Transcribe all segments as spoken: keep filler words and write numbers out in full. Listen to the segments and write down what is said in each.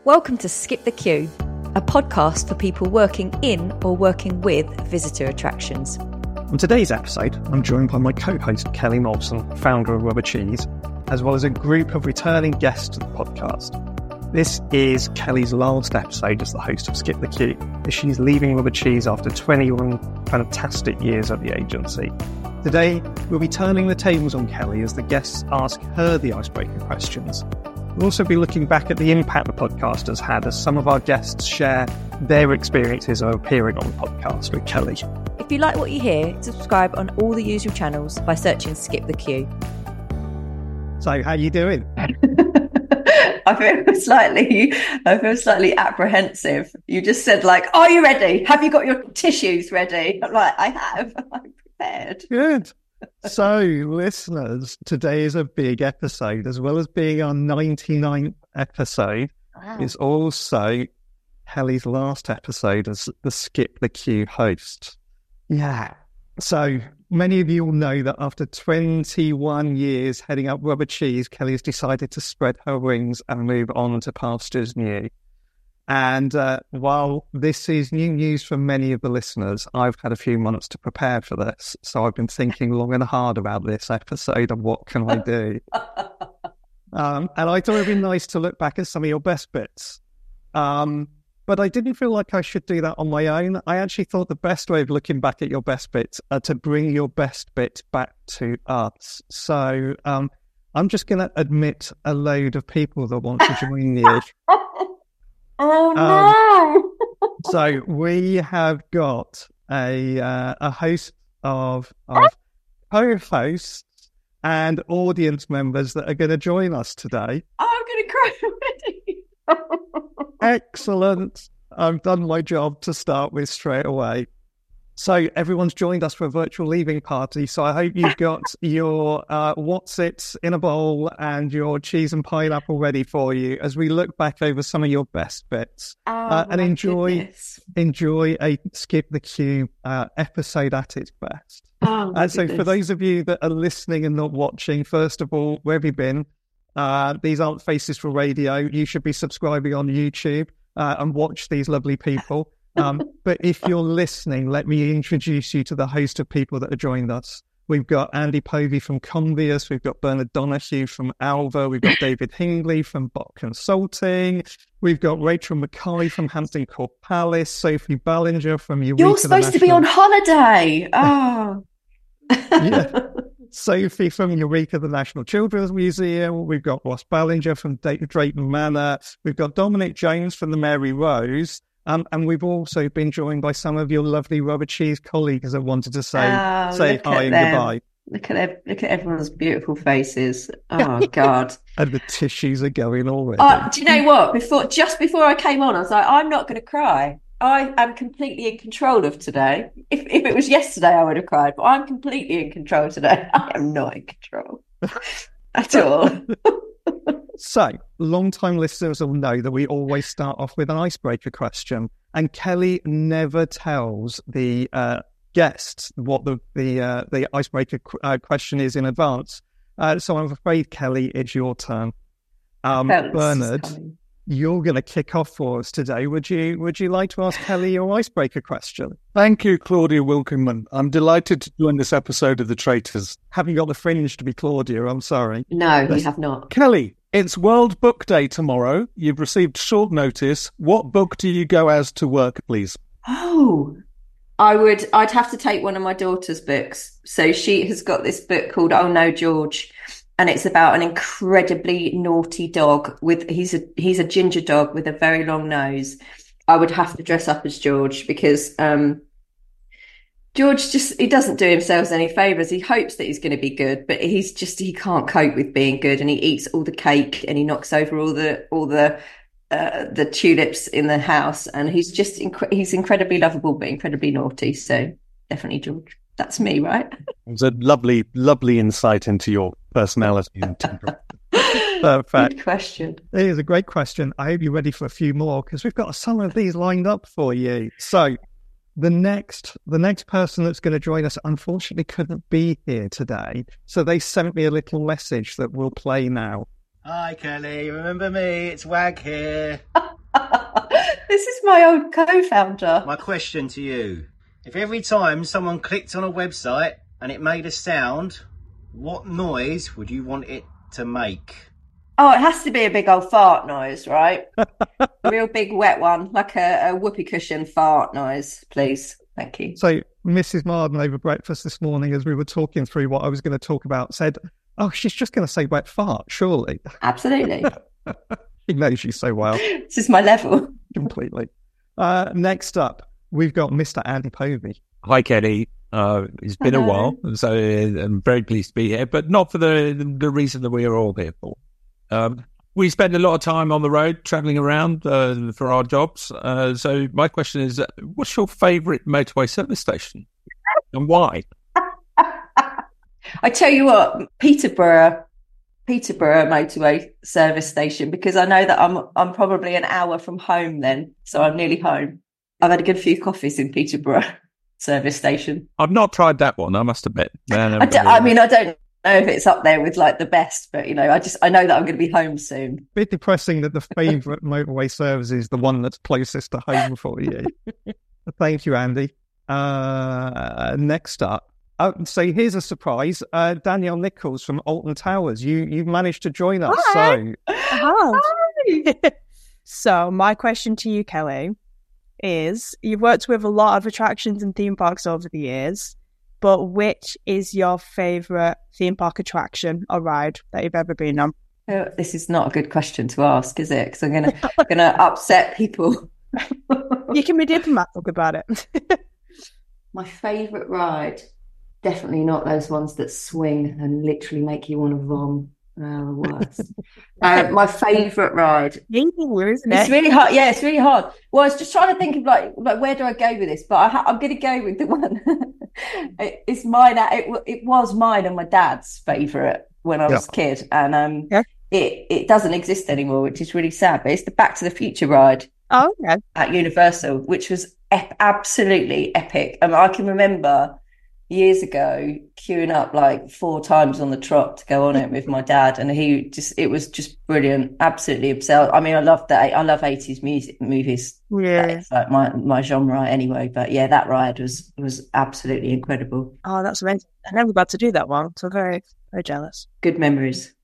Welcome to Skip the Queue, a podcast for people working in or working with visitor attractions. On today's episode, I'm joined by my co-host Kelly Molson, founder of Rubber Cheese, as well as a group of returning guests to the podcast. This is Kelly's last episode as the host of Skip the Queue, as she's leaving Rubber Cheese after twenty-one fantastic years at the agency. Today, we'll be turning the tables on Kelly as the guests ask her the icebreaker questions. We'll also be looking back at the impact the podcast has had as some of our guests share their experiences of appearing on the podcast with Kelly. If you like what you hear, subscribe on all the usual channels by searching Skip the Queue. So, how you doing? I feel slightly, I feel slightly apprehensive. You just said, like, "Are you ready? Have you got your tissues ready?" I'm like, "I have. I'm prepared." Good. So, listeners, today is a big episode. As well as being our ninety-ninth episode, Wow. it's also Kelly's last episode as the Skip the Queue host. Yeah. So, many of you will know that after twenty-one years heading up Rubber Cheese, Kelly has decided to spread her wings and move on to pastures new. And uh, while this is new news for many of the listeners, I've had a few months to prepare for this. So I've been thinking long and hard about this episode and what can I do. um, and I thought it'd be nice to look back at some of your best bits. Um, but I didn't feel like I should do that on my own. I actually thought the best way of looking back at your best bits are to bring your best bit back to us. So um, I'm just going to admit a load of people that want to join you. Oh no! Um, so we have got a uh, a host of of co-hosts and audience members that are going to join us today. I'm going to cry already. Excellent! I've done my job to start with straight away. So everyone's joined us for a virtual leaving party. So I hope you've got your uh, What's-Its in a bowl and your cheese and pineapple ready for you as we look back over some of your best bits Oh, uh, and my enjoy goodness. enjoy a Skip the Queue uh, episode at its best. Oh, my And so for goodness. those of you that are listening and not watching, first of all, where have you been? Uh, these aren't faces for radio. You should be subscribing on YouTube uh, and watch these lovely people. Um, but if you're listening, let me introduce you to the host of people that have joined us. We've got Andy Povey from Convius. We've got Bernard Donahue from Alva. We've got David Hingley from Bot Consulting. We've got Rachel Mackay from Hampton Court Palace. Sophie Ballinger from Eureka. You're the supposed to be National- on holiday. Oh. Yeah. Sophie from Eureka, the National Children's Museum. We've got Ross Ballinger from Drayton Manor. We've got Dominic Jones from the Mary Rose. Um, and we've also been joined by some of your lovely Rubber Cheese colleagues that wanted to say Oh, say look hi at and them. goodbye. Look at ev- look at everyone's beautiful faces. Oh God. And the tissues are going already. Oh, do you know what? Before, just before I came on, I was like, I'm not going to cry. I am completely in control of today. If if it was yesterday, I would have cried, but I'm completely in control today. I am not in control at all. So, long-time listeners will know that we always start off with an icebreaker question. And Kelly never tells the uh, guests what the the, uh, the icebreaker qu- uh, question is in advance. Uh, so I'm afraid, Kelly, it's your turn. Um, Felt this was Bernard, coming. you're going to kick off for us today. Would you Would you like to ask Kelly your icebreaker question? Thank you, Claudia Wilkinman. I'm delighted to join this episode of The Traitors. Haven't got the fringe to be Claudia, I'm sorry. No, we have not. Kelly, it's World Book Day tomorrow. You've received short notice. What book do you go as to work, please? Oh, I would. I'd have to take one of my daughter's books. So she has got this book called Oh No, George, and it's about an incredibly naughty dog. With he's a he's a ginger dog with a very long nose. I would have to dress up as George because um, George just he doesn't do himself any favors. He hopes that he's going to be good, but he's just he can't cope with being good, and he eats all the cake and he knocks over all the all the. Uh, the tulips in the house, and he's just inc- he's incredibly lovable but incredibly naughty. So definitely George. That's me, right? It's a lovely, lovely insight into your personality and temperament. Perfect. Good question. It is a great question. I hope you're ready for a few more because we've got some of these lined up for you. So the next the next person that's going to join us unfortunately couldn't be here today. So they sent me a little message that we'll play now. Hi, Kelly. Remember me? It's Wag here. This is my old co-founder. My question to you, if every time someone clicked on a website and it made a sound, what noise would you want it to make? Oh, it has to be a big old fart noise, right? A real big wet one, like a, a whoopee cushion fart noise, please. Thank you. So Missus Marden over breakfast this morning, as we were talking through what I was going to talk about, said, oh, she's just going to say wet fart, surely. Absolutely. She knows you so well. This is my level. Completely. Uh, next up, we've got Mister Andy Povey. Hi, Kelly. Uh, it's been Hello. a while, so I'm very pleased to be here, but not for the the reason that we are all here for. Um, we spend a lot of time on the road, travelling around uh, for our jobs. Uh, so my question is, uh, what's your favourite motorway service station and why? I tell you what, Peterborough, Peterborough motorway service station, because I know that I'm I'm probably an hour from home then, so I'm nearly home. I've had a good few coffees in Peterborough service station. I've not tried that one, I must admit. Man, I, d- I mean, I don't know if it's up there with like the best, but you know, I just I know that I'm going to be home soon. Bit depressing that the favourite motorway service is the one that's closest to home for you. Thank you, Andy. Uh, next up, oh, so here's a surprise. Uh, Danielle Nichols from Alton Towers. You you've managed to join us. Hi. So Hi. So my question to you, Kelly, is you've worked with a lot of attractions and theme parks over the years, but which is your favourite theme park attraction or ride that you've ever been on? Oh, this is not a good question to ask, is it? Because I'm gonna gonna upset people. You can be diplomatic about it. My favourite ride, definitely not those ones that swing and literally make you want to vom. Oh, the worst. uh, my favourite ride. Isn't It's it? really hard. Yeah, it's really hard. Well, I was just trying to think of like, like where do I go with this? But I ha- I'm going to go with the one. it, it's mine. It, it was mine and my dad's favourite when I was Yeah. a kid, and um, Yeah. it it doesn't exist anymore, which is really sad. But it's the Back to the Future ride Oh, okay. at Universal, which was ep- absolutely epic. And I can remember years ago queuing up like four times on the trot to go on it with my dad, and he just it was just brilliant, absolutely obsessed. I mean, I love that. I love eighties music movies. Yeah. It's like my my genre anyway. But yeah, that ride was was absolutely incredible. Oh, that's amazing. I never got to do that one, so very, very jealous. Good memories.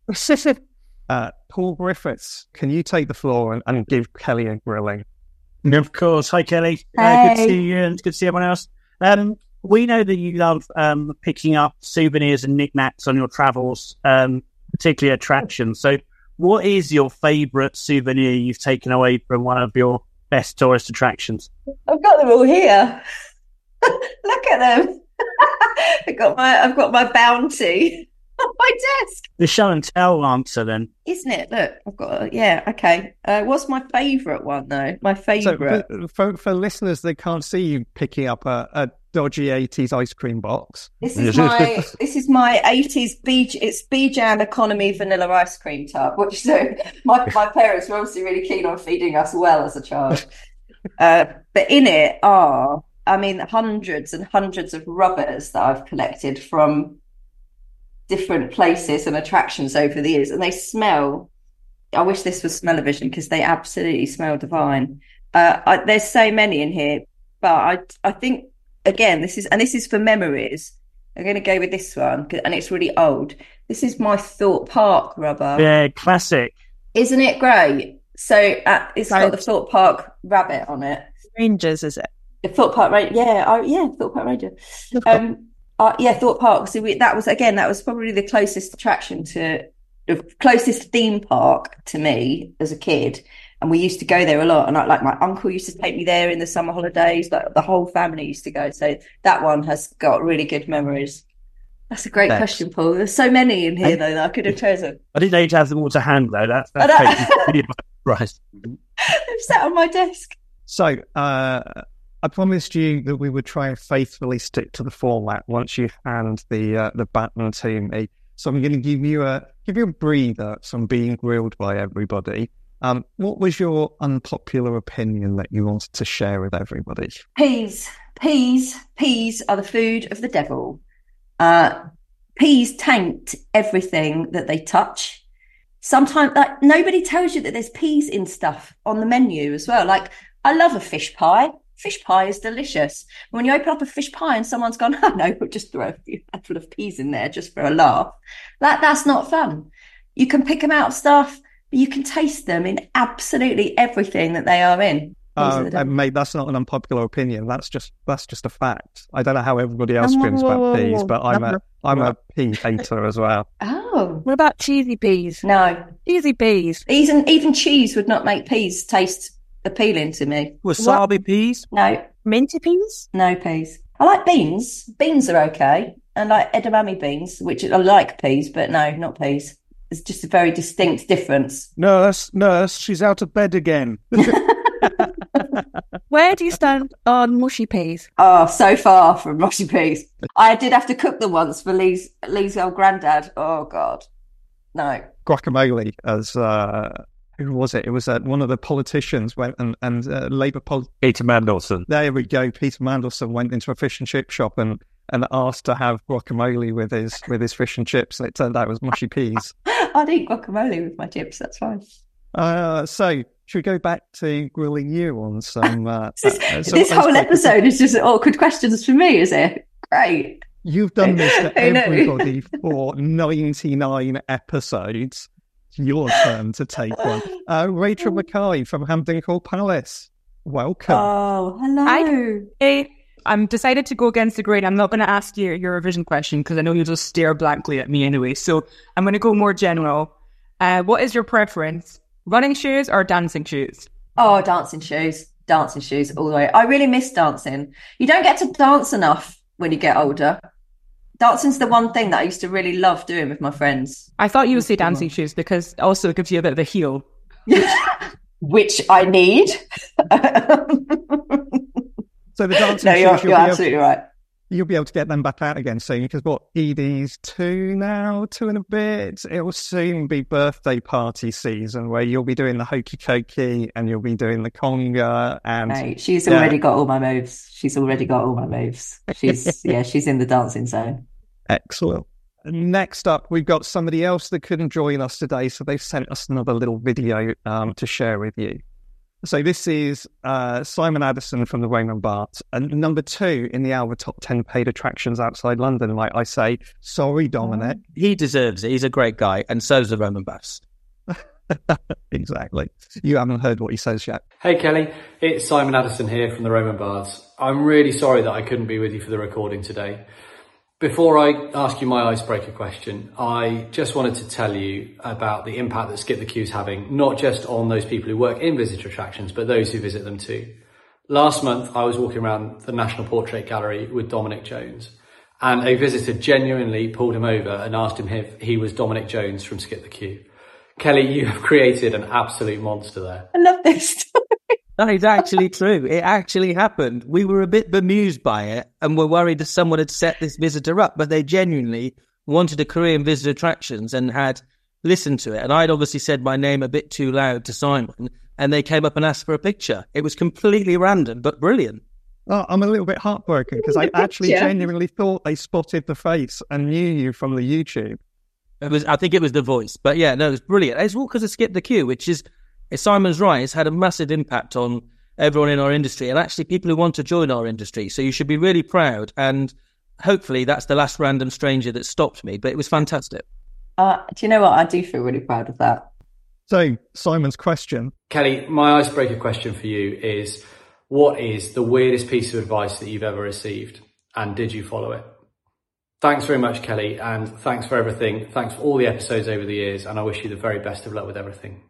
uh, Paul Griffiths, can you take the floor and, and give Kelly a grilling? Of course. Hi, Kelly. Uh, good to Hey. see you and good to see everyone else. Um, we know that you love um, picking up souvenirs and knickknacks on your travels, um, particularly attractions. So what is your favourite souvenir you've taken away from one of your best tourist attractions? I've got them all here. Look at them. I've got my I've got my bounty on my desk. The show and tell answer then. Isn't it? Look, I've got a, yeah, okay. Uh, what's my favourite one though? My So favourite. for, for, for listeners that can't see you picking up a, a dodgy eighties ice cream box, This is my this is my eighties beach. It's Bijan Economy Vanilla Ice Cream tub. Which so my my parents were obviously really keen on feeding us well as a child. Uh, but in it are, I mean, hundreds and hundreds of rubbers that I've collected from different places and attractions over the years, and they smell. I wish this was smell-o-vision because they absolutely smell divine. Uh, I, there's so many in here, but I I think. Again, this is and this is for memories. I'm going to go with this one, 'cause- and it's really old. This is my Thorpe Park rubber. Yeah, classic. Isn't it great? So uh, it's got Right. the Thorpe Park rabbit on it. Rangers, is it? The Thorpe Park Ranger. Yeah, oh, yeah, Thorpe Park Ranger. Um, uh, yeah, Thorpe Park. So we, that was again, that was probably the closest attraction to the closest theme park to me as a kid. And we used to go there a lot. And I, like my uncle used to take me there in the summer holidays. Like the whole family used to go. So that one has got really good memories. That's a great Thanks. question, Paul. There's so many in here, though, that I could have chosen. I didn't know you'd have them all to hand, though. That's, I that's know. taking me by surprise. They've sat on my desk. So uh, I promised you that we would try and faithfully stick to the format once you hand the uh, the baton to me. So I'm going to give you a give you a breather from being grilled by everybody. Um, what was your unpopular opinion that you wanted to share with everybody? Peas, peas, peas are the food of the devil. Uh, peas taint everything that they touch. Sometimes, like nobody tells you that there's peas in stuff on the menu as well. Like I love a fish pie. Fish pie is delicious. When you open up a fish pie and someone's gone, oh no, we'll just throw a few handful of peas in there just for a laugh. That that's not fun. You can pick them out of stuff, but you can taste them in absolutely everything that they are in. Uh, and mate, that's not an unpopular opinion. That's just that's just a fact. I don't know how everybody else feels about peas, but I'm a I'm a pea hater as well. Oh, What about cheesy peas? no. Cheesy peas. Even even cheese would not make peas taste appealing to me. Wasabi peas? No, Minty peas? no peas. I like beans. Beans are okay. I like edamame beans, which I like peas, but no, not peas. It's just a very distinct difference. Nurse, nurse, she's out of bed again. Where do you stand on mushy peas? Oh, so far from mushy peas. I did have to cook them once for Lee's Lee's old granddad. Oh God, no. Guacamole, as uh, who was it? It was uh, one of the politicians went and and uh, Labour pol- Peter Mandelson. There we go. Peter Mandelson went into a fish and chip shop and, and asked to have guacamole with his with his fish and chips, and it turned out it was mushy peas. I'd eat guacamole with my chips. That's fine. Uh, so should we go back to grilling you on some? Uh, This, uh, some this whole icebreakers? episode is just awkward questions for me, is it? Great. You've done this to I know. everybody for ninety-nine episodes. It's your turn to take one. Uh, Rachel Mackay from Hampton Court Palace. Welcome. Oh, hello. Hi. Hey, I'm decided to go against the grain. I'm not going to ask you your Eurovision question because I know you'll just stare blankly at me anyway. So I'm going to go more general. Uh, what is your preference? Running shoes or dancing shoes? Oh, dancing shoes. Dancing shoes all the way. I really miss dancing. You don't get to dance enough when you get older. Dancing's the one thing that I used to really love doing with my friends. I thought you would say dancing shoes because also it gives you a bit of a heel. Which I need. So the dancing No, you're, shoes, you'll you're be absolutely able, right. you'll be able to get them back out again soon because what, Edie's two now, two and a bit. It will soon be birthday party season where you'll be doing the hokey cokey and you'll be doing the conga and Mate, she's yeah. already got all my moves. She's already got all my moves. She's yeah, she's in the dancing zone. Excellent. Next up, we've got somebody else that couldn't join us today, so they've sent us another little video um, to share with you. So this is uh, Simon Addison from the Roman Baths, and number two in the Alva top ten paid attractions outside London. Like I say, sorry, Dominic. He deserves it. He's a great guy, and so's the Roman Baths. Exactly. You haven't heard what he says yet. Hey Kelly, it's Simon Addison here from the Roman Baths. I'm really sorry that I couldn't be with you for the recording today. Before I ask you my icebreaker question, I just wanted to tell you about the impact that Skip the Queue is having, not just on those people who work in visitor attractions, but those who visit them too. Last month, I was walking around the National Portrait Gallery with Dominic Jones, and a visitor genuinely pulled him over and asked him if he was Dominic Jones from Skip the Queue. Kelly, you have created an absolute monster there. I love this story. That is actually true. It actually happened. We were a bit bemused by it and were worried that someone had set this visitor up, but they genuinely wanted a career in visitor attractions and had listened to it. And I'd obviously said my name a bit too loud to Simon, and they came up and asked for a picture. It was completely random, but brilliant. Oh, I'm a little bit heartbroken because I actually Yeah. genuinely thought they spotted the face and knew you from the YouTube. It was, I think it was the voice, but yeah, no, it was brilliant. It's all because of Skip the Queue, which is, as Simon's right, it's had a massive impact on everyone in our industry and actually people who want to join our industry. So you should be really proud. And hopefully that's the last random stranger that stopped me, but it was fantastic. Uh, do you know what? I do feel really proud of that. So Simon's question. Kelly, my icebreaker question for you is, what is the weirdest piece of advice that you've ever received? And did you follow it? Thanks very much, Kelly. And thanks for everything. Thanks for all the episodes over the years. And I wish you the very best of luck with everything.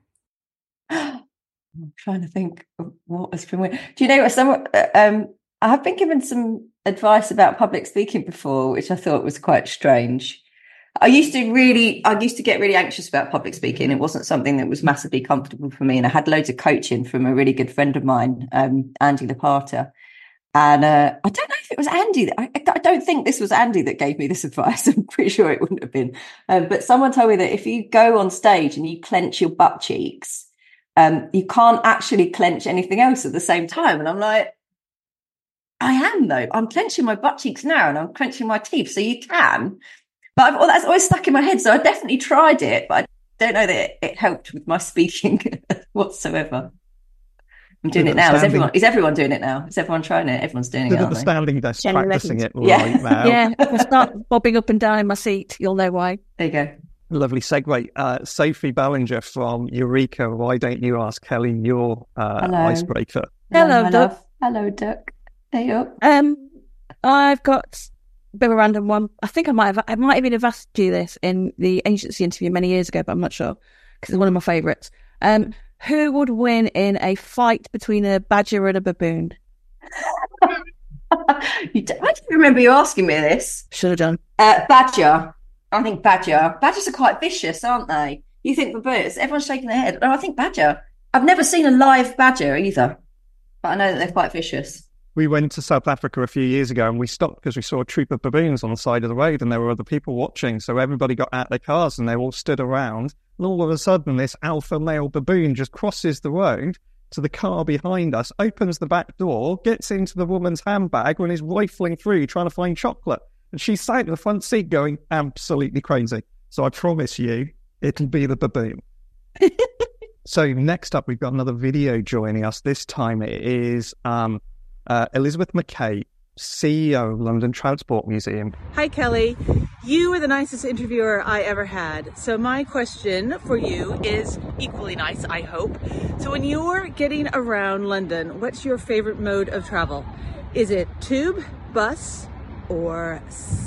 I'm trying to think of what has been weird. Do you know what? Some, um, I have been given some advice about public speaking before, which I thought was quite strange. I used to really, I used to get really anxious about public speaking. It wasn't something that was massively comfortable for me. And I had loads of coaching from a really good friend of mine, um, Andy Laparta. And uh, I don't know if it was Andy. That, I, I don't think this was Andy that gave me this advice. I'm pretty sure it wouldn't have been. Um, but someone told me that if you go on stage and you clench your butt cheeks, um, you can't actually clench anything else at the same time. And I'm like, I am though. I'm clenching my butt cheeks now and I'm clenching my teeth. So you can. But I've, well, that's always stuck in my head. So I definitely tried it, but I don't know that it, it helped with my speaking whatsoever. I'm doing Did it the now. Is standing- everyone? Is everyone doing it now? Is everyone trying it? Everyone's doing it. Stood at Aren't the they? standing desk Jenny practicing it Leggins. right Yeah. now. Yeah, if I start bobbing up and down in my seat, you'll know why. There you go. Lovely segue. Uh, Sophie Ballinger from Eureka. Why don't you ask Kelly your uh, Hello. icebreaker? Hello, my Duck. love. Hello, Duck. There you are. Um, I've got a bit of a random one. I think I might have, I might even have asked you this in the agency interview many years ago, but I'm not sure because it's one of my favourites. Um, who would win in a fight between a badger and a baboon? You d- I don't remember you asking me this. Should have done. Uh, badger. I think badger. Badgers are quite vicious, aren't they? You think baboons? Everyone's shaking their head. No, I think badger. I've never seen a live badger either, but I know that they're quite vicious. We went to South Africa a few years ago and we stopped because we saw a troop of baboons on the side of the road and there were other people watching. So everybody got out their cars and they all stood around. And all of a sudden, this alpha male baboon just crosses the road to the car behind us, opens the back door, gets into the woman's handbag and is rifling through trying to find chocolate. And she's sat in the front seat going absolutely crazy. So I promise you, it'll be the baboon. So next up, we've got another video joining us. This time it is um, uh, Elizabeth McKay, C E O of London Transport Museum. Hi, Kelly. You were the nicest interviewer I ever had. So my question for you is equally nice, I hope. So when you're getting around London, what's your favorite mode of travel? Is it tube, bus, or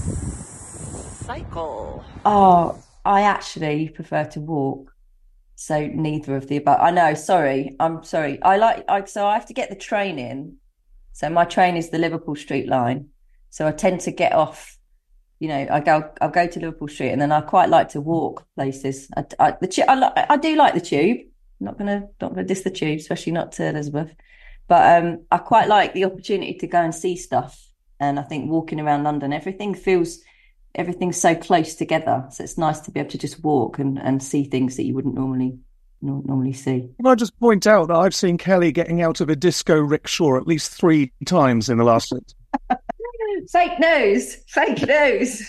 cycle? Oh, I actually prefer to walk. So neither of the above. I know, sorry. I'm sorry. I like, I, so I have to get the train in. So my train is the Liverpool Street line. So I tend to get off, you know, I go, I'll go to Liverpool Street and then I quite like to walk places. I, I, the, tu- I, li- I do like the tube. I'm not going to, not going to diss the tube, especially not to Elizabeth. But um, I quite like the opportunity to go and see stuff. And I think walking around London, everything feels, everything's so close together. So it's nice to be able to just walk and, and see things that you wouldn't normally no, normally see. Can I just point out that I've seen Kelly getting out of a disco rickshaw at least three times in the last week. Fake news, fake news.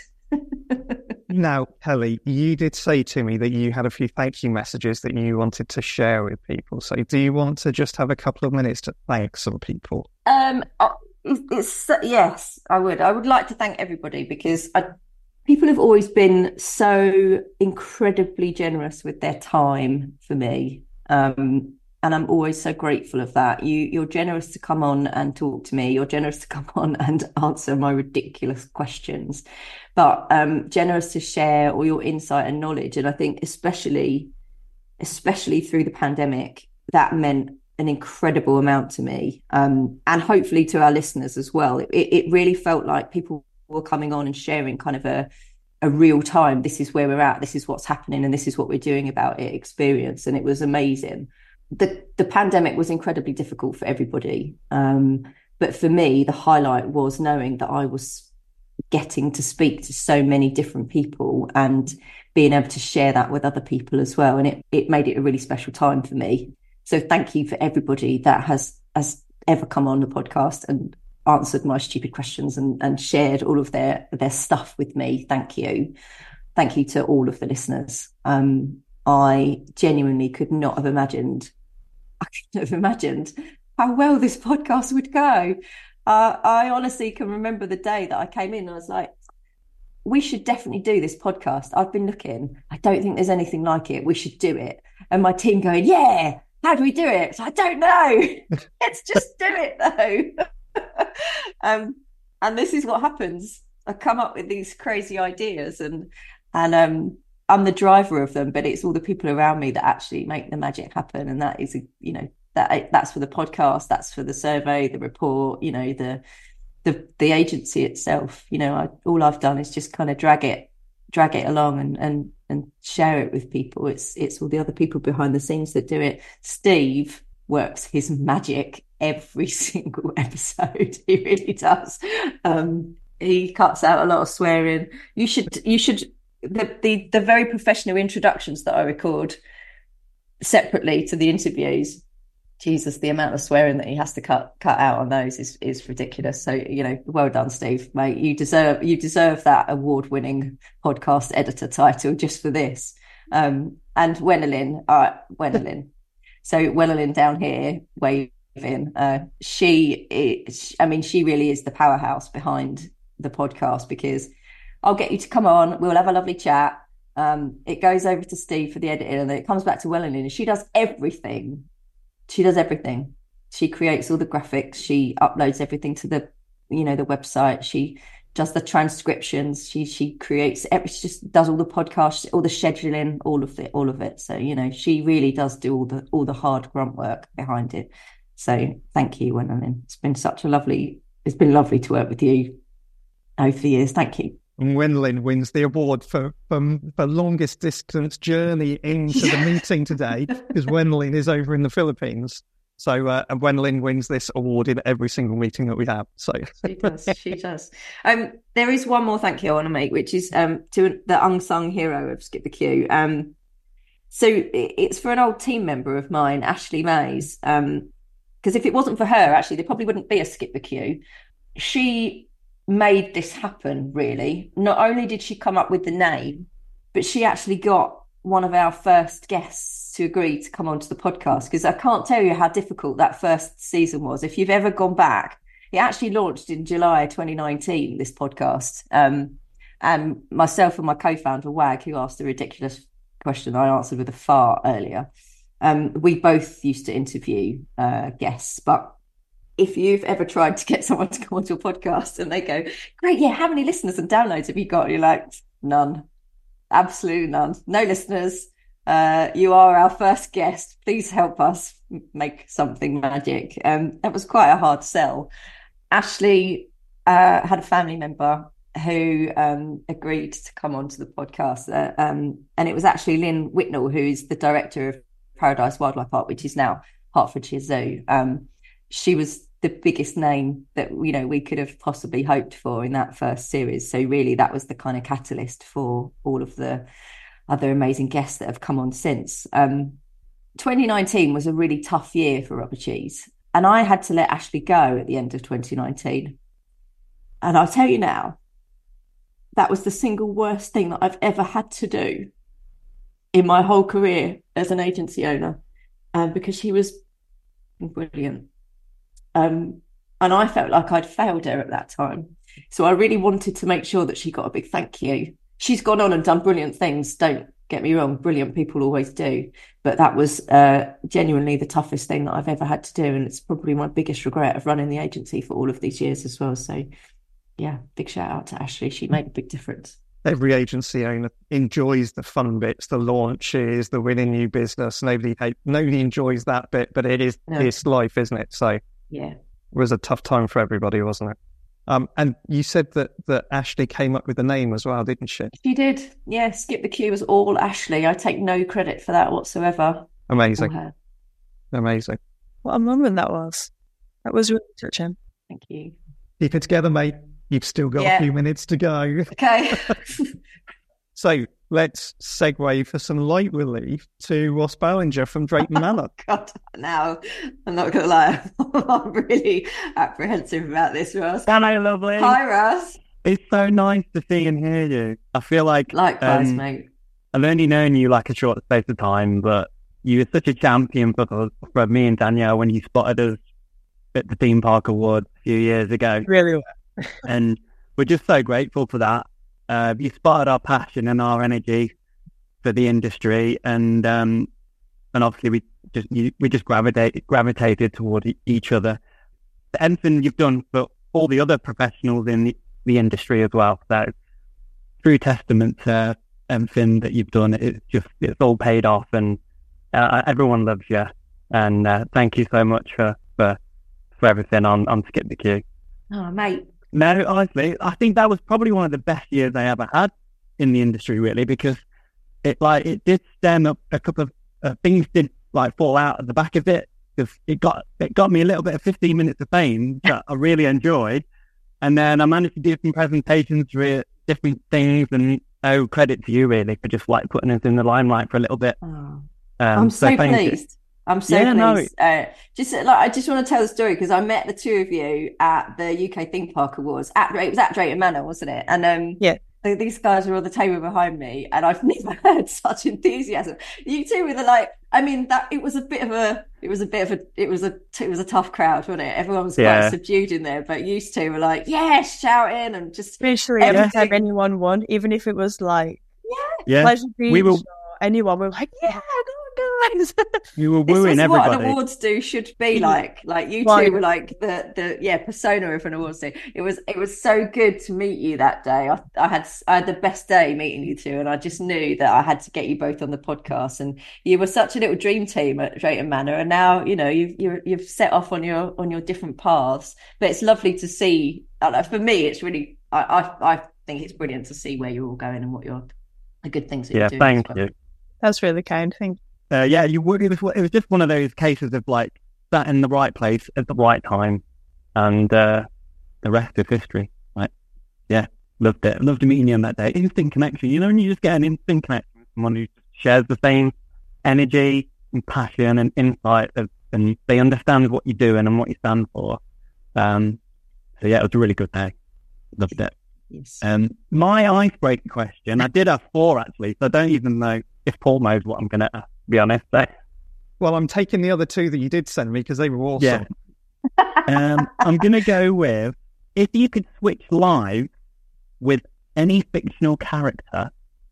Now, Kelly, you did say to me that you had a few thank you messages that you wanted to share with people. So do you want to just have a couple of minutes to thank some people? Um, it's, yes, I would. I would like to thank everybody because I, people have always been so incredibly generous with their time for me. Um, and I'm always so grateful of that. You, you're generous to come on and talk to me. You're generous to come on and answer my ridiculous questions, but um, generous to share all your insight and knowledge. And I think especially, especially through the pandemic, that meant an incredible amount to me, um, and hopefully to our listeners as well. It, it really felt like people were coming on and sharing kind of a, a real time, this is where we're at, this is what's happening, and this is what we're doing about it experience. And it was amazing. The the pandemic was incredibly difficult for everybody. Um, but for me, the highlight was knowing that I was getting to speak to so many different people and being able to share that with other people as well. And it, it made it a really special time for me. So thank you for everybody that has, has ever come on the podcast and answered my stupid questions and, and shared all of their, their stuff with me. Thank you. Thank you to all of the listeners. Um, I genuinely could not have imagined, I couldn't have imagined how well this podcast would go. Uh, I honestly can remember the day that I came in and I was like, we should definitely do this podcast. I've been looking. I don't think there's anything like it. We should do it. And my team going, yeah, how do we do it? So I don't know. Let's just do it though. um, and this is what happens. I come up with these crazy ideas and, and, um, I'm the driver of them, but it's all the people around me that actually make the magic happen. And that is, you know, that that's for the podcast, that's for the survey, the report, you know, the, the, the agency itself. You know, I, all I've done is just kind of drag it, drag it along and, and, and share it with people. It's, it's all the other people behind the scenes that do it. Steve works his magic every single episode. He really does. Um, he cuts out a lot of swearing. You should, you should, The, the the very professional introductions that I record separately to the interviews, Jesus, the amount of swearing that he has to cut cut out on those is is ridiculous. So, you know, well done, Steve, mate. You deserve you deserve that award-winning podcast editor title just for this. Um, and Wenelin, uh, Wenelin. So Wenelin down here, where in. Uh, she is, I mean, she really is the powerhouse behind the podcast, because I'll get you to come on, we'll have a lovely chat. Um, it goes over to Steve for the editing, and then it comes back to Wellington, and she does everything. She does everything. She creates all the graphics. She uploads everything to the, you know, the website. She does the transcriptions. She she creates every, she just does all the podcasts, all the scheduling, all of it, all of it. So, you know, she really does do all the all the hard grunt work behind it. So thank you, Wendelin. It's been such a lovely, it's been lovely to work with you over the years. Thank you. And Wendelin wins the award for, for, for longest distance journey into the meeting today, because Wendelin is over in the Philippines. So uh, and Wendelin wins this award in every single meeting that we have. So she does, she does. Um, there is one more thank you I want to make, which is um to the unsung hero of Skip the Queue. Um, so it's for an old team member of mine, Ashley Mays. Um, because if it wasn't for her, actually, there probably wouldn't be a Skip the Queue. She made this happen, really. Not only did she come up with the name, but she actually got one of our first guests to agree to come onto the podcast, because I can't tell you how difficult that first season was. If you've ever gone back, it actually launched in July twenty nineteen, this podcast. Um, and myself and my co-founder, Wag, who asked a ridiculous question I answered with a fart earlier, um, we both used to interview uh, guests. But if you've ever tried to get someone to come onto a podcast and they go, great, yeah, how many listeners and downloads have you got? And you're like, none. Absolutely none. No listeners. Uh, you are our first guest. Please help us make something magic. Um, that was quite a hard sell. Ashley uh, had a family member who um, agreed to come onto the podcast. Uh, um, and it was actually Lynn Whitnell, who's the director of Paradise Wildlife Park, which is now Hertfordshire Zoo. Um, she was the biggest name that, you know, we could have possibly hoped for in that first series. So really that was the kind of catalyst for all of the other amazing guests that have come on since. Um, twenty nineteen was a really tough year for Rubber Cheese, and I had to let Ashley go at the end of twenty nineteen. And I'll tell you now, that was the single worst thing that I've ever had to do in my whole career as an agency owner, um, because she was brilliant. Um, and I felt like I'd failed her at that time. So I really wanted to make sure that she got a big thank you. She's gone on and done brilliant things. Don't get me wrong. Brilliant people always do. But that was uh, genuinely the toughest thing that I've ever had to do. And it's probably my biggest regret of running the agency for all of these years as well. So yeah, big shout out to Ashley. She made a big difference. Every agency owner enjoys the fun bits, the launches, the winning new business. Nobody hate, nobody enjoys that bit, but it is no. It's life, isn't it? So yeah, it was a tough time for everybody, wasn't it? Um, and you said that, that Ashley came up with the name as well, didn't she? She did. Yeah, Skip the Queue was all Ashley. I take no credit for that whatsoever. Amazing. Amazing. What a moment that was. That was really touching. Thank you. Keep it together, mate. You've still got yeah. a few minutes to go. Okay. So let's segue for some light relief to Ross Ballinger from Drayton Manor. God, now I'm not going to lie, I'm really apprehensive about this, Ross. Hello, lovely. Hi, Ross. It's so nice to see and hear you. I feel like likewise, um, mate. I've only known you like a short space of time, but you were such a champion for, for me and Danielle when you spotted us at the Theme Park Awards a few years ago. Really? And we're just so grateful for that. Uh, you spotted our passion and our energy for the industry, and um, and obviously we just you, we just gravitated gravitated toward e- each other. Anything you've done for all the other professionals in the, the industry as well. So true testament to everything that you've done. It's just it's all paid off, and uh, everyone loves you. And uh, thank you so much for for, for everything on on Skip the Queue. Oh, mate. No, honestly, I think that was probably one of the best years I ever had in the industry, really, because it like it did stem up a couple of uh, things did like fall out at the back of it, because it got it got me a little bit of fifteen minutes of fame that I really enjoyed, and then I managed to do some presentations for different things, and oh, credit to you really for just like putting us in the limelight for a little bit. Oh, um, I'm so, so pleased. You. I'm so yeah, pleased. No. Uh, just like I just want to tell the story because I met the two of you at the U K Theme Park Awards. At it was at Drayton Manor, wasn't it? And um, yeah, these guys were on the table behind me, and I've never heard such enthusiasm. You two were the, like, I mean, that it was a bit of a, it was a bit of a, it was a, it was a tough crowd, wasn't it? Everyone was quite Yeah. subdued in there, but you two were like, yes, shouting and just Especially every everything. time anyone won, even if it was like Yeah. Pleasure Beach We were or anyone, we were like, yeah, go on, guys. we were This wooing is what everybody. an awards do should be like. Like you two Right. were like the the yeah persona of an awards do. It was it was so good to meet you that day. I, I had I had the best day meeting you two, and I just knew that I had to get you both on the podcast. And you were such a little dream team at Drayton Manor, and now you know you've you're, you've set off on your on your different paths. But it's lovely to see. Uh, for me, it's really I, I I think it's brilliant to see where you're all going and what you're the good things that Yeah, you're doing. thank as well. you. That's really kind. Thank Uh, yeah, you would. It was, it was just one of those cases of like sat in the right place at the right time, and uh, the rest is history. Like, yeah, loved it. Loved meeting you on that day. Instant connection. You know, when you just get an instant connection with someone who shares the same energy and passion and insight, of, and they understand what you're doing and what you stand for. Um, so yeah, it was a really good day. Loved it. Yes. Um, my icebreaker question. I did have four actually, so I don't even know if Paul knows what I'm going to ask. To be honest, so. Well, I'm taking the other two that you did send me because they were awesome. Yeah. um, I'm going to go with, if you could switch lives with any fictional character,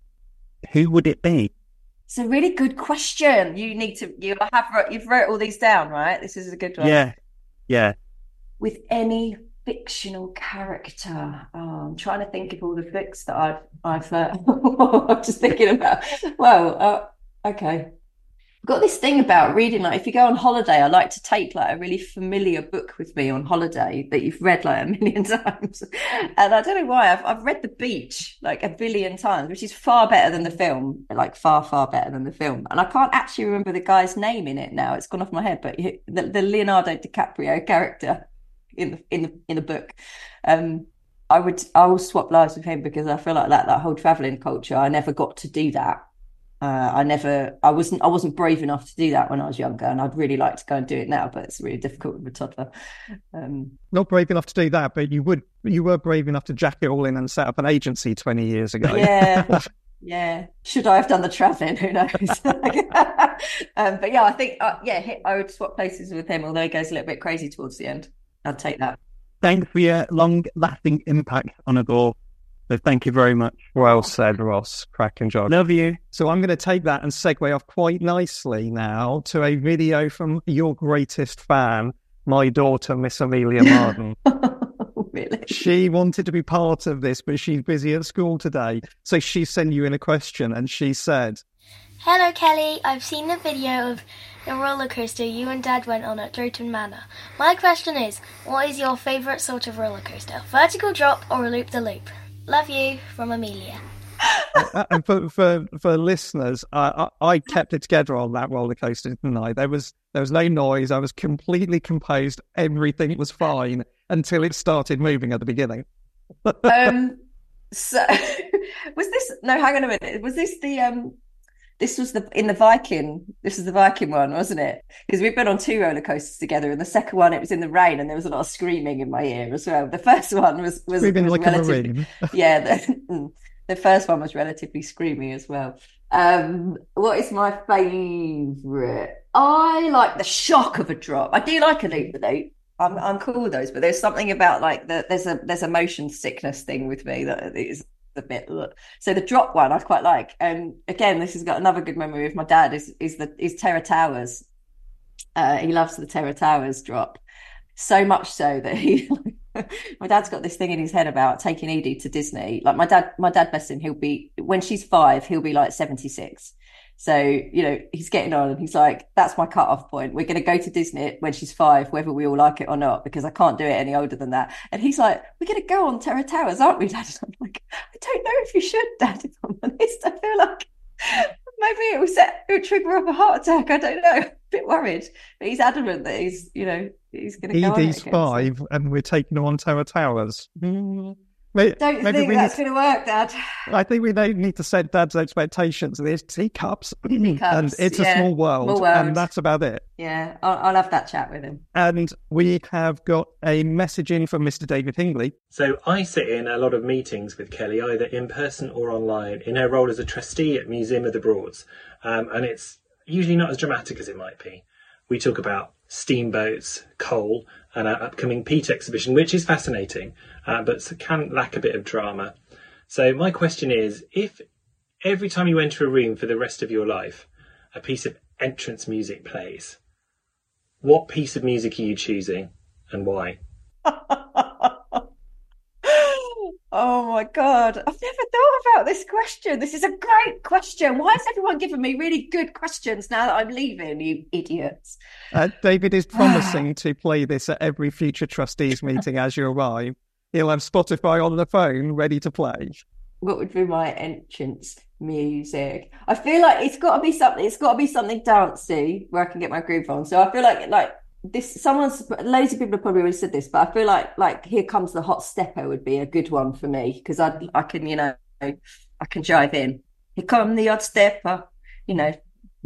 who would it be? It's a really good question. You need to you have wrote- you've wrote all these down, right? This is a good one. Yeah, yeah. With any fictional character, oh, I'm trying to think of all the books that I've I've. Uh, I'm just thinking about. Well, uh, okay. I've got this thing about reading. Like, if you go on holiday, I like to take like a really familiar book with me on holiday that you've read like a million times. And I don't know why. I've I've read The Beach like a billion times, which is far better than the film. Like far far better than the film. And I can't actually remember the guy's name in it now. It's gone off my head. But the, the Leonardo DiCaprio character in the in the in the book, um, I would I will swap lives with him because I feel like that that whole traveling culture. I never got to do that. Uh, I never, I wasn't, I wasn't brave enough to do that when I was younger, and I'd really like to go and do it now, but it's really difficult with a toddler. Um, Not brave enough to do that, but you would, you were brave enough to jack it all in and set up an agency twenty years ago. yeah, yeah. Should I have done the travelling? Who knows? um, but yeah, I think, uh, yeah, I would swap places with him, although he goes a little bit crazy towards the end. I'd take that. Thanks for your long-lasting impact on us all. So thank you very much. Well said, Ross. Cracking job. Love you. So I'm going to take that and segue off quite nicely now to a video from your greatest fan, my daughter, Miss Amelia Marden. Really? She wanted to be part of this, but she's busy at school today. So she sent you in a question and she said, Hello, Kelly. I've seen the video of the roller coaster you and Dad went on at Drayton Manor. My question is, what is your favourite sort of roller coaster? Vertical drop or a loop-the-loop? Love you, from Amelia. uh, and for, for, for listeners, I, I, I kept it together on that roller coaster, didn't I? There was, there was no noise. I was completely composed. Everything was fine until it started moving at the beginning. um, so was this, no, hang on a minute. Was this the, um, this was the, in the Viking, this was the Viking one, wasn't it? Because we've been on two roller coasters together, and the second one, it was in the rain, and there was a lot of screaming in my ear as well. The first one was, was, Screaming was like relatively, a marine. yeah, the, the first one was relatively screamy as well. Um, what is my favourite? I like the shock of a drop. I do like a loop-the-loop. I'm I'm cool with those, but there's something about like the there's a there's a motion sickness thing with me that is a bit. Ugh. So the drop one I quite like. And again, this has got another good memory with my dad. Is is the is Terror Towers. Uh, he loves the Terror Towers drop so much so that he. My dad's got this thing in his head about taking Edie to Disney. Like my dad, my dad, bless him, he'll be when she's five, he'll be like seventy-six. So, you know, he's getting on and he's like, that's my cut-off point. We're going to go to Disney when she's five, whether we all like it or not, because I can't do it any older than that. And he's like, we're going to go on Terror Towers, aren't we, Dad? And I'm like, I don't know if you should, Dad, if I'm honest. I feel like maybe it will set, it will trigger up a heart attack. I don't know. I'm a bit worried. But he's adamant that he's, you know, he's going to go on it Edie's again, five, so. And we're taking her on Terror Towers. Mm. Maybe, Don't maybe think we that's need, going to work, Dad. I think we don't need to set Dad's expectations. There's teacups, Teacups, and it's a yeah. small world, Small world. and that's about it. Yeah, I'll, I'll have that chat with him. And we have got a message in from Mister David Hingley. So I sit in a lot of meetings with Kelly, either in person or online, in her role as a trustee at Museum of the Broads. Um, and it's usually not as dramatic as it might be. We talk about steamboats, coal, and our upcoming Peat exhibition, which is fascinating, uh, but can lack a bit of drama. So my question is, if every time you enter a room for the rest of your life, a piece of entrance music plays, what piece of music are you choosing and why? Oh my God, I've never thought about this question. This is a great question. Why is everyone giving me really good questions now that I'm leaving, you idiots? Uh, David is promising to play this at every future trustees meeting as you arrive. He'll have Spotify on the phone ready to play. What would be my entrance music? I feel like it's got to be something. It's got to be something dancey where I can get my groove on. So I feel like like this. Someone's loads of people have probably already said this, but I feel like like Here Comes the Hot Stepper would be a good one for me because I I can you know I can jive in. Here come the hot stepper, you know.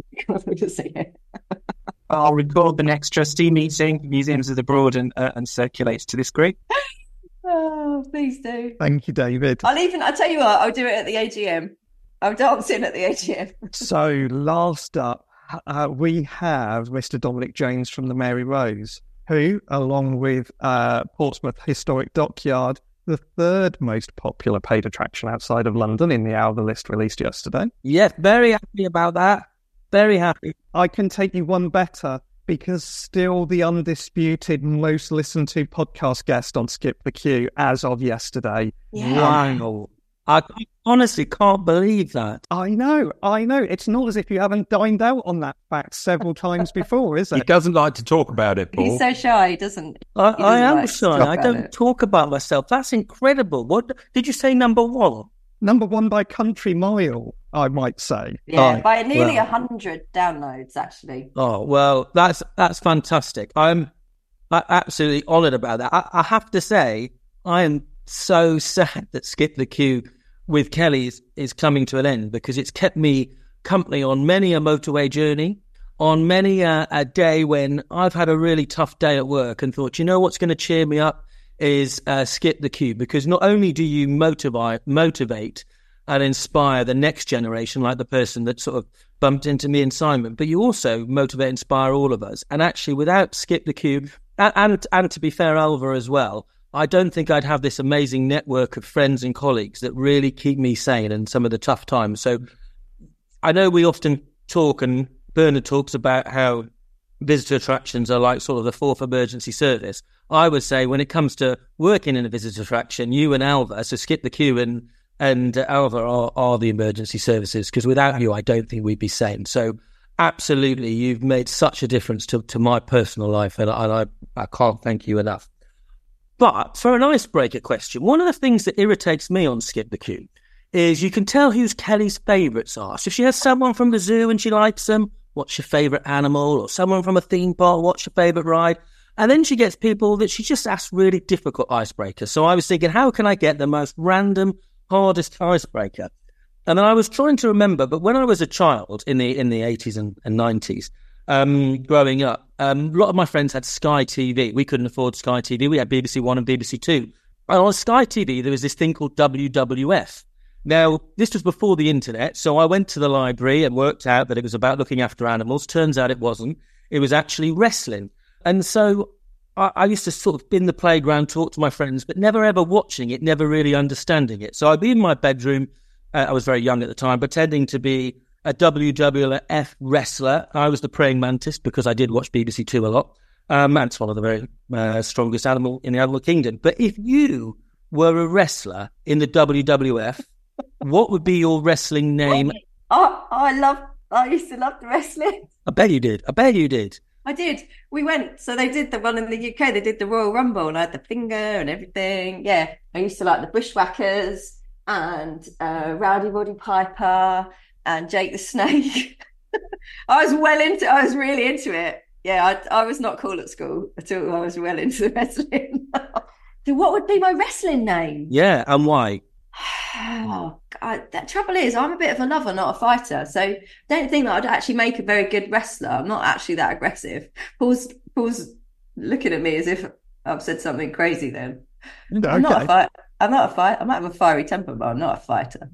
I'll record the next trustee meeting, Museums of the Broad, and uh, and circulate to this group. Oh, please do. Thank you, David. I'll even, I'll tell you what, I'll do it at the A G M. I'll dance in at the A G M. So last up, uh, we have Mister Dominic Jones from the Mary Rose, who, along with uh, Portsmouth Historic Dockyard, the third most popular paid attraction outside of London in the hour the list released yesterday. Yes, very happy about that. Very happy. I can take you one better, because still the undisputed most listened to podcast guest on Skip the Queue as of yesterday. Yeah. Wow. I honestly can't believe that. I know, I know. It's not as if you haven't dined out on that fact several times before, is it? He doesn't like to talk about it, Paul. He's so shy, doesn't he? I, He I doesn't am like to shy. talk I about don't it. talk about myself. That's incredible. What did you say? Number one. Number one by country mile, I might say. Yeah, Oh, by nearly a well. hundred downloads, actually. Oh well, that's that's fantastic. I'm a- absolutely honoured about that. I, I have to say, I am so sad that Skip the Queue with Kelly is, is coming to an end because it's kept me company on many a motorway journey, on many a, a day when I've had a really tough day at work and thought, you know what's going to cheer me up is uh, Skip the Queue, because not only do you motivate, motivate and inspire the next generation, like the person that sort of bumped into me and Simon, but you also motivate and inspire all of us. And actually, without Skip the Queue, and, and, and to be fair, Alva as well, I don't think I'd have this amazing network of friends and colleagues that really keep me sane in some of the tough times. So I know we often talk, and Bernard talks about how visitor attractions are like sort of the fourth emergency service. I would say when it comes to working in a visitor attraction, you and Alva, so Skip the Queue and, and uh, Alva are, are the emergency services, because without you, I don't think we'd be sane. So absolutely, you've made such a difference to, to my personal life, and, I, and I, I can't thank you enough. But for an icebreaker question, one of the things that irritates me on Skip the Queue is you can tell who's Kelly's favourites are. So if she has someone from the zoo and she likes them, what's your favourite animal? Or someone from a theme park, what's your favourite ride? And then she gets people that she just asks really difficult icebreakers. So I was thinking, how can I get the most random, hardest icebreaker? And then I was trying to remember, but when I was a child in the in the eighties and, and nineties, um, growing up, um, a lot of my friends had Sky T V. We couldn't afford Sky T V. We had B B C One and B B C Two. And on Sky T V, there was this thing called W W F. Now, this was before the internet, so I went to the library and worked out that it was about looking after animals. Turns out it wasn't. It was actually wrestling. And so I, I used to sort of be in the playground, talk to my friends, but never ever watching it, never really understanding it. So I'd be in my bedroom, uh, I was very young at the time, pretending to be a W W F wrestler. I was the praying mantis because I did watch B B C Two a lot. Um, and it's one of the very uh, strongest animal in the animal kingdom. But if you were a wrestler in the W W F, what would be your wrestling name? Oh, I love, I used to love the wrestling. I bet you did. I bet you did. I did. We went, so they did the one in the U K, they did the Royal Rumble, and I had the finger and everything. Yeah, I used to like the Bushwhackers and uh, Rowdy Roddy Piper and Jake the Snake. I was well into, I was really into it. Yeah, I, I was not cool at school at all. I was well into the wrestling. So what would be my wrestling name? Yeah, and why? Oh, God, the trouble is, I'm a bit of a lover, not a fighter. So I don't think that I'd actually make a very good wrestler. I'm not actually that aggressive. Paul's, Paul's looking at me as if I've said something crazy then. Okay. I'm not a fight. I'm not a fight. I might have a fiery temper, but I'm not a fighter.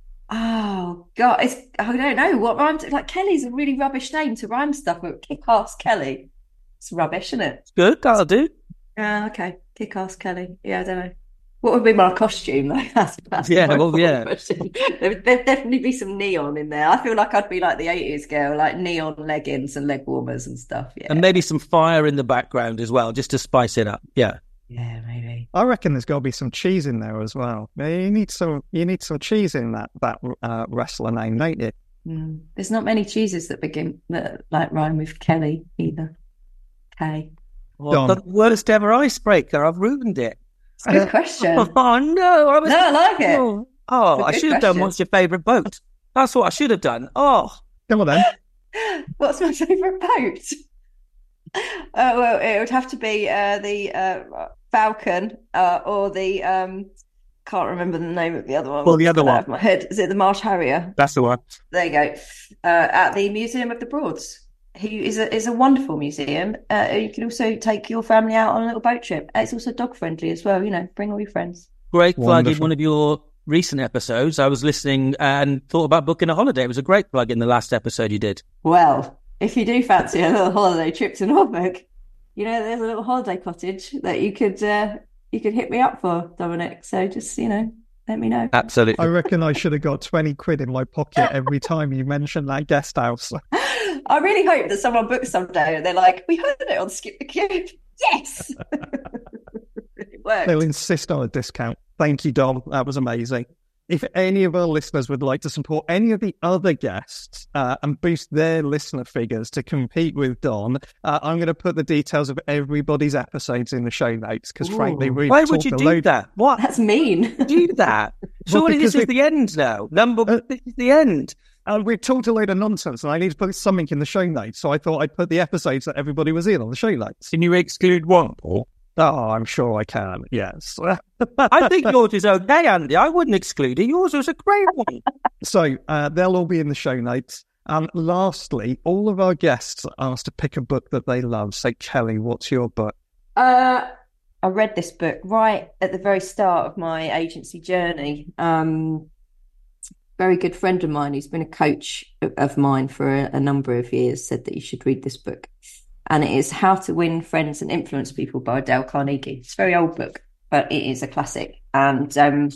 Oh God, it's I don't know what rhymes. Like Kelly's a really rubbish name to rhyme stuff with. Kick-ass Kelly. It's rubbish, isn't it? Good, that'll do. Yeah, uh, okay. Kick-ass Kelly. Yeah, I don't know. What would be my costume? Like that's, that's yeah, well, yeah. there, there'd definitely be some neon in there. I feel like I'd be like the eighties girl, like neon leggings and leg warmers and stuff. Yeah, and maybe some fire in the background as well, just to spice it up. Yeah. Yeah, maybe. I reckon there's got to be some cheese in there as well. You need some. You need some cheese in that that uh, wrestler name, don't you? Mm. There's not many cheeses that begin that like rhyme with Kelly either. K. Well, the worst ever icebreaker. I've ruined it. It's a good question. Oh no! I was... No, I like it. Oh, oh I should have done. What's your favourite boat? That's what I should have done. Oh, come on then. What's my favourite boat? Uh, well, it would have to be uh, the uh, Falcon uh, or the um, can't remember the name of the other one. Well, the other one. Out of my head. Is it the Marsh Harrier? That's the one. There you go. Uh, at the Museum of the Broads. He is a is a wonderful museum. Uh, you can also take your family out on a little boat trip. It's also dog friendly as well. You know, bring all your friends. Great plug in one of your recent episodes. I was listening and thought about booking a holiday. It was a great plug in the last episode you did. Well, if you do fancy a little holiday trip to Norfolk, you know, there's a little holiday cottage that you could uh, you could hit me up for, Dominic. So just, you know, let me know. Absolutely. I reckon I should have got twenty quid in my pocket every time you mentioned that guest house. I really hope that someone books someday and they're like, we heard it on Skip the Cube. Yes! It worked. They'll insist on a discount. Thank you, Dom. That was amazing. If any of our listeners would like to support any of the other guests uh, and boost their listener figures to compete with Don, uh, I'm going to put the details of everybody's episodes in the show notes because, frankly, we've Why talked would you a do load... that? What? That's mean. Do that. Surely well, this is we... the end now. Number, uh, this is the end. And we've talked a load of nonsense, and I need to put something in the show notes. So I thought I'd put the episodes that everybody was in on the show notes. Can you exclude one, Paul? Oh, I'm sure I can, yes. I think yours is okay, Andy. I wouldn't exclude it. Yours was a great one. So uh, they'll all be in the show notes. And lastly, all of our guests are asked to pick a book that they love. So, Kelly, what's your book? Uh, I read this book right at the very start of my agency journey. Um, very good friend of mine who's been a coach of mine for a, a number of years said that you should read this book. And it is How to Win Friends and Influence People by Dale Carnegie. It's a very old book, but it is a classic. And um,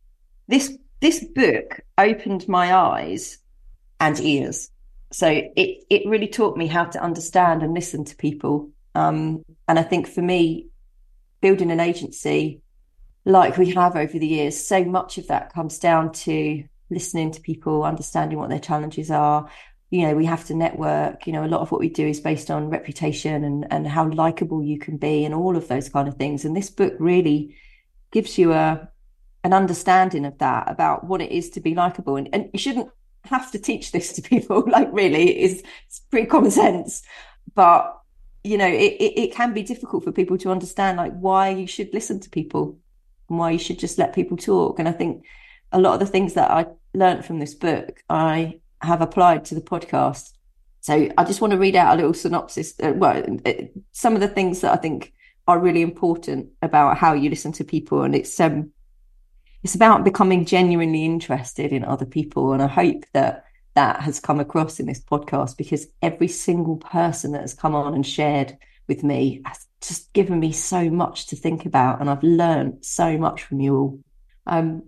this this book opened my eyes and ears. So it it really taught me how to understand and listen to people. Um, and I think for me, building an agency like we have over the years, so much of that comes down to listening to people, understanding what their challenges are. You know, we have to network. You know, a lot of what we do is based on reputation and, and how likable you can be and all of those kind of things. And this book really gives you a an understanding of that, about what it is to be likable. And, and you shouldn't have to teach this to people. Like, really, it's, it's pretty common sense. But, you know, it, it, it can be difficult for people to understand, like, why you should listen to people and why you should just let people talk. And I think a lot of the things that I learned from this book, I have applied to the podcast. So I just want to read out a little synopsis. Uh, well, it, some of the things that I think are really important about how you listen to people. And it's um, it's about becoming genuinely interested in other people. And I hope that that has come across in this podcast, because every single person that has come on and shared with me has just given me so much to think about. And I've learned so much from you all. Um,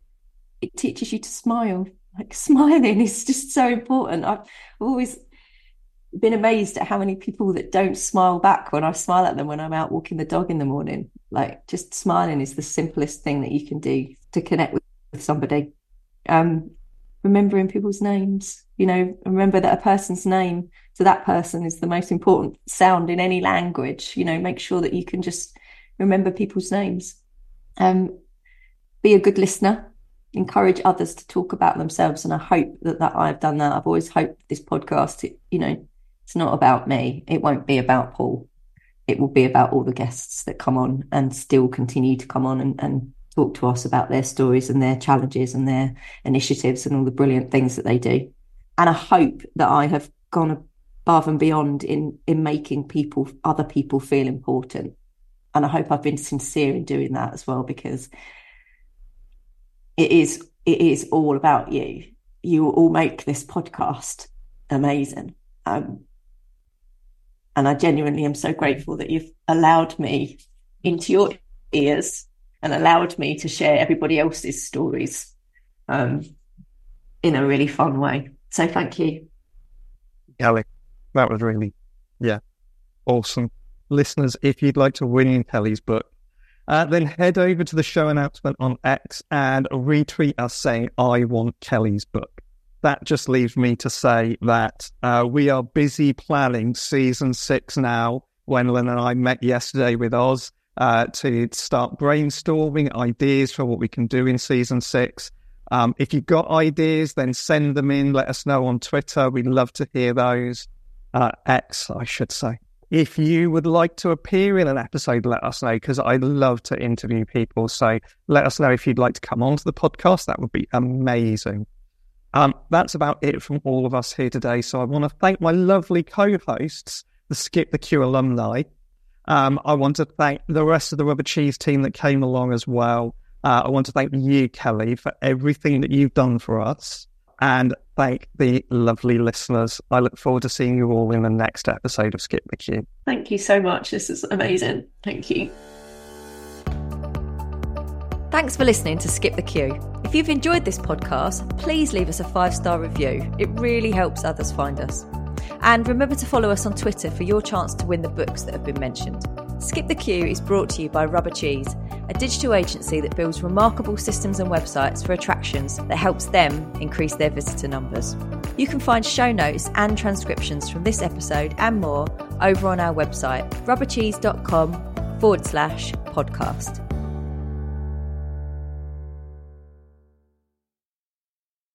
it teaches you to smile. Like, smiling is just so important. I've always been amazed at how many people that don't smile back when I smile at them when I'm out walking the dog in the morning. Like, just smiling is the simplest thing that you can do to connect with, with somebody. Um, remembering people's names, you know, remember that a person's name to that person is the most important sound in any language. You know, make sure that you can just remember people's names. Um, be a good listener. Encourage others to talk about themselves, and I hope that, that I've done that. I've always hoped this podcast, it, you know, it's not about me. It won't be about Paul. it will be about all the guests that come on and still continue to come on and, and talk to us about their stories and their challenges and their initiatives and all the brilliant things that they do. And I hope that I have gone above and beyond in in making people, other people feel important. And I hope I've been sincere in doing that as well, because it is it is all about you. You all make this podcast amazing. Um, and I genuinely am so grateful that you've allowed me into your ears and allowed me to share everybody else's stories um, in a really fun way. So thank you. Kelly, that was really, yeah, awesome. Listeners, if you'd like to win Kelly's book, uh, then head over to the show announcement on X and retweet us saying, I want Kelly's book. That just leaves me to say that uh, we are busy planning season six now. Gwendolyn and I met yesterday with Oz uh, to start brainstorming ideas for what we can do in season six. Um, if you've got ideas, then send them in. Let us know on Twitter. We'd love to hear those. Uh, X, I should say. If you would like to appear in an episode, let us know, because I love to interview people. So let us know if you'd like to come onto the podcast. That would be amazing. Um, that's about it from all of us here today. So I want to thank my lovely co-hosts, the Skip the Queue alumni. Um, I want to thank the rest of the Rubber Cheese team that came along as well. Uh, I want to thank you, Kelly, for everything that you've done for us. And thank the lovely listeners. I look forward to seeing you all in the next episode of Skip the Queue. Thank you so much. This is amazing. Thank you. Thanks for listening to Skip the Queue. If you've enjoyed this podcast, please leave us a five-star review. It really helps others find us. And remember to follow us on Twitter for your chance to win the books that have been mentioned. Skip the Queue is brought to you by Rubber Cheese, a digital agency that builds remarkable systems and websites for attractions that helps them increase their visitor numbers. You can find show notes and transcriptions from this episode and more over on our website, rubbercheese.com forward slash podcast.